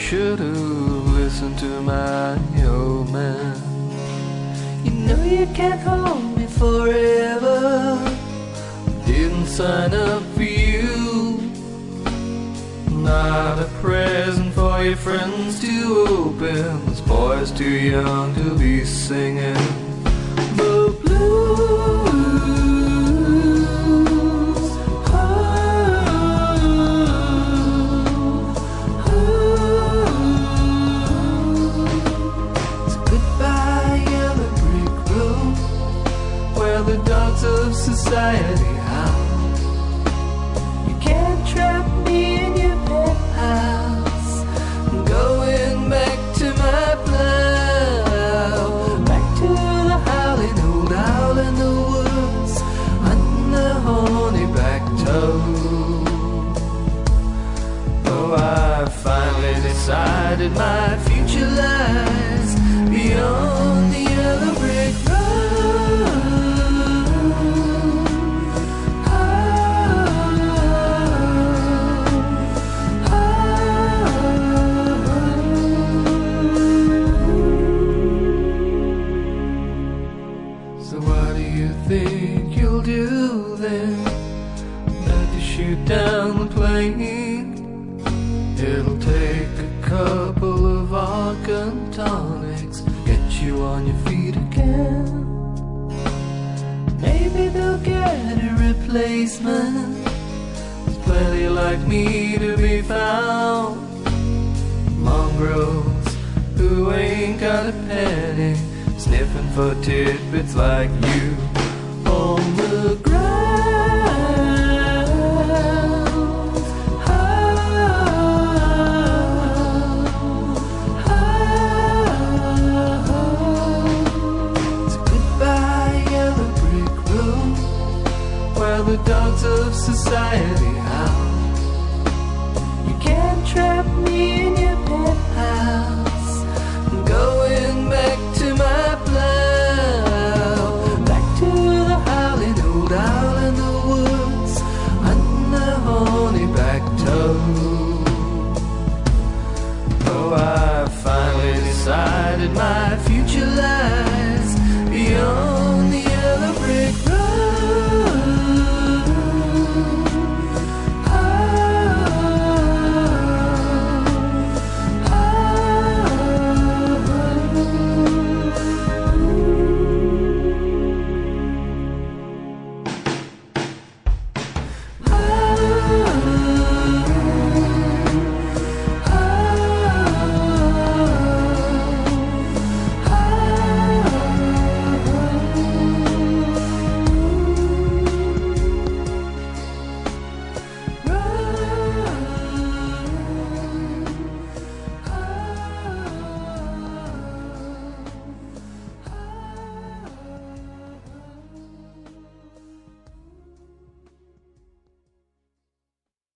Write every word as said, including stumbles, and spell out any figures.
should've listened to my old man. You know you can't hold me forever. Didn't sign up for you. Not a present for your friends to open. This boy's too young to be singing the blues. The dogs of society howl. You can't trap me in your penthouse. I'm going back to my plow, back to the howling old owl in the woods, hunting the horny-back toad. Oh, I finally decided my future lies beyond the yellow brick road. So what do you think you'll do then? Let you shoot down the plane? It'll take a couple of vodka and tonics, get you on your feet again. Maybe they'll get a replacement. There's plenty like me to be found. Mongrels who ain't got a penny, sniffing for tidbits like you on the ground. So goodbye, yellow brick road, where the dogs of society howl. You can't trap me in your penthouse. I'm going back to my plow, back to the howling old owl in the woods, hunting the horny-back toad. Oh, I finally decided my future life